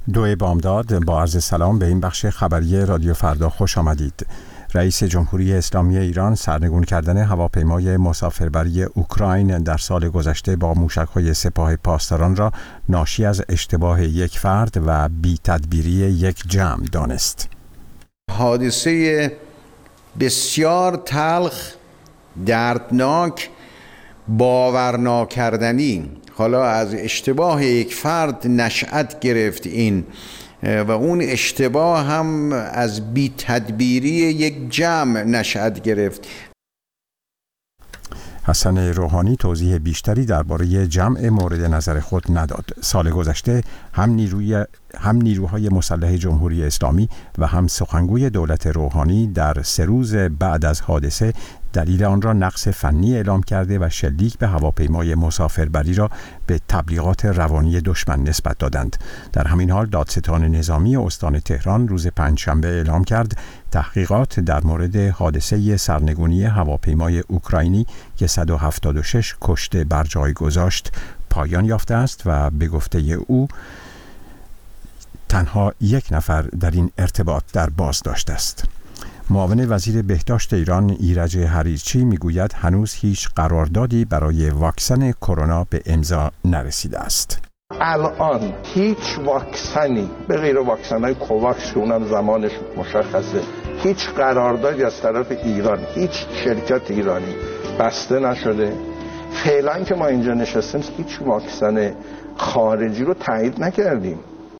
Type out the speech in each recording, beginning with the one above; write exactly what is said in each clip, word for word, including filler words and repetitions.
دو بامداد، با عرض سلام به این بخش خبری رادیو فردا خوش آمدید. رئیس جمهوری اسلامی ایران سرنگون کردن هواپیمای مسافربری اوکراین در سال گذشته با موشک‌های سپاه پاسداران را ناشی از اشتباه یک فرد و بی تدبیری یک جمع دانست. حادثه بسیار تلخ، دردناک، باورناکردنی حالا از اشتباه یک فرد نشأت گرفت این و اون اشتباه هم از بی تدبیری یک جمع نشأت گرفت. حسن روحانی توضیح بیشتری درباره جمع مورد نظر خود نداد. سال گذشته هم نیروی هم نیروهای مسلح جمهوری اسلامی و هم سخنگوی دولت روحانی در سه روز بعد از حادثه دلیل آن را نقص فنی اعلام کرده و شلیک به هواپیمای مسافربری را به تبلیغات روانی دشمن نسبت دادند. در همین حال دادستان نظامی استان تهران روز پنجشنبه اعلام کرد تحقیقات در مورد حادثه سرنگونی هواپیمای اوکراینی که صد و هفتاد و شش کشته بر جای گذاشت پایان یافته است و به گفته او تنها یک نفر در این ارتباط در بازداشت است. معاون وزیر بهداشت ایران ایرج حریرچی میگوید هنوز هیچ قراردادی برای واکسن کرونا به امضا نرسیده است. الان هیچ واکسنی به غیر واکسن‌های کوواکس که اونم زمانش مشخصه، هیچ قراردادی از طرف ایران، هیچ شرکت ایرانی بسته نشده. فعلا که ما اینجا نشستیم هیچ واکسن خارجی رو تایید نکردیم.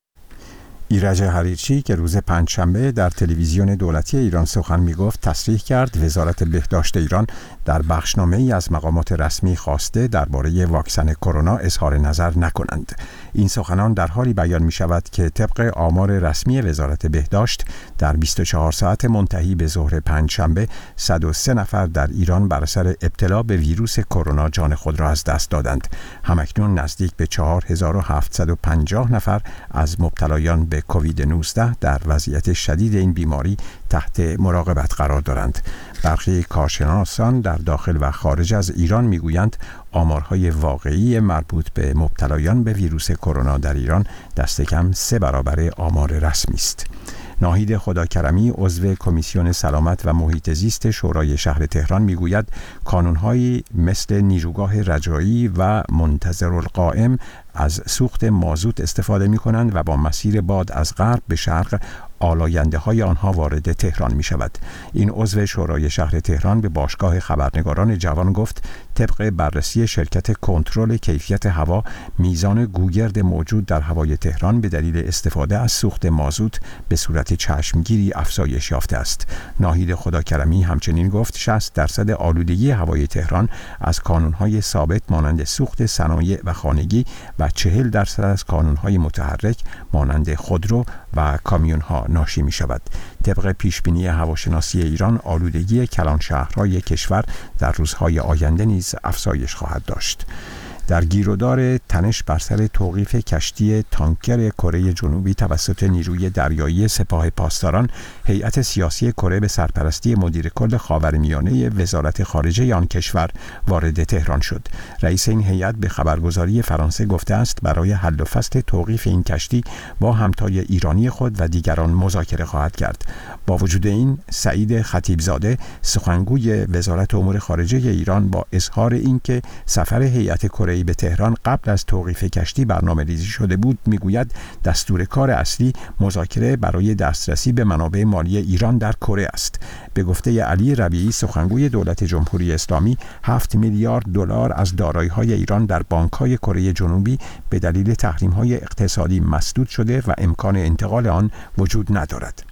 ایرج حریرچی که روز پنجشنبه در تلویزیون دولتی ایران سخن می‌گفت تصریح کرد وزارت بهداشت ایران در بخشنامه‌ای از مقامات رسمی خواسته درباره واکسن کرونا اظهار نظر نکنند. این سخنان در حالی بیان می‌شود که طبق آمار رسمی وزارت بهداشت در بیست و چهار ساعت منتهی به ظهر پنجشنبه صد و سه نفر در ایران بر اثر ابتلا به ویروس کرونا جان خود را از دست دادند. همکنون نزدیک به چهار هزار و هفتصد و پنجاه نفر از مبتلایان به کووید نوزده در وضعیت شدید این بیماری تحت مراقبت قرار دارند. برخی کارشناسان در داخل و خارج از ایران میگویند آمارهای واقعی مربوط به مبتلایان به ویروس کرونا در ایران دست کم سه برابر آمار رسمی است. ناهید خداکرمی عضو کمیسیون سلامت و محیط زیست شورای شهر تهران میگوید کانونهایی مثل نیروگاه رجایی و منتظرالقائم از سوخت مازوت استفاده می کنند و با مسیر باد از غرب به شرق آلاینده های آنها وارد تهران می شود. این عضو شورای شهر تهران به باشگاه خبرنگاران جوان گفت طبق بررسی شرکت کنترل کیفیت هوا میزان گوگرد موجود در هوای تهران به دلیل استفاده از سوخت مازوت به صورت چشمگیری افزایش یافته است. ناهید خداکرمی همچنین گفت شصت درصد آلودگی هوای تهران از کانونهای ثابت مانند سوخت صنایع و خانگی و چهل درصد از کانونهای متحرک مانند خودرو و کامیونها ناشی می شود. طبق پیشبینی هواشناسی ایران آلودگی کلان شهرهای کشور در روزهای آینده نیز افزایش خواهد داشت. در گیرودار تنش بر سر توقیف کشتی تانکر کره جنوبی توسط نیروی دریایی سپاه پاسداران، هیئت سیاسی کره به سرپرستی مدیر کل خاورمیانه وزارت خارجه آن کشور وارد تهران شد. رئیس این هیئت به خبرگزاری فرانسه گفته است برای حل و فصل توقیف این کشتی با همتای ایرانی خود و دیگران مذاکره خواهد کرد. با وجود این، سعید خطیبزاده سخنگوی وزارت امور خارجه ایران با اظهار اینکه سفر هیئت کره به تهران قبل از توقیف کشتی برنامه‌ریزی شده بود میگوید دستور کار اصلی مذاکره برای دسترسی به منابع مالی ایران در کره است. به گفته علی ربیعی سخنگوی دولت جمهوری اسلامی، هفت میلیارد دلار از دارایی‌های ایران در بانک‌های کره جنوبی به دلیل تحریم‌های اقتصادی مسدود شده و امکان انتقال آن وجود ندارد.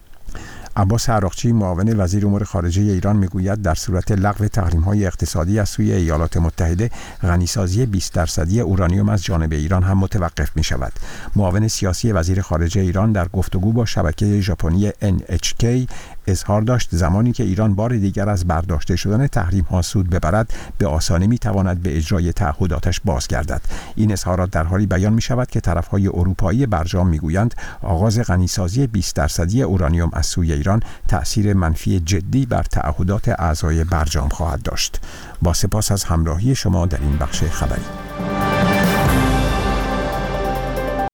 عباس عراقچی معاون وزیر امور خارجه ایران میگوید در صورت لغو تحریم‌های اقتصادی از سوی ایالات متحده غنیسازی بیست درصدی اورانیوم از جانب ایران هم متوقف می شود. معاون سیاسی وزیر خارجه ایران در گفتگو با شبکه ژاپنی ان اچ کی اظهار داشت زمانی که ایران بار دیگر از برداشته شدن تحریم‌ها سود ببرد به آسانی می‌تواند به اجرای تعهداتش بازگردد. این اظهارات در حالی بیان می‌شود که طرف‌های اروپایی برجام می‌گویند آغاز غنیسازی بیست درصدی اورانیوم از سوی ایران تأثیر منفی جدی بر تعهدات اعضای برجام خواهد داشت. با سپاس از همراهی شما در این بخش خبری.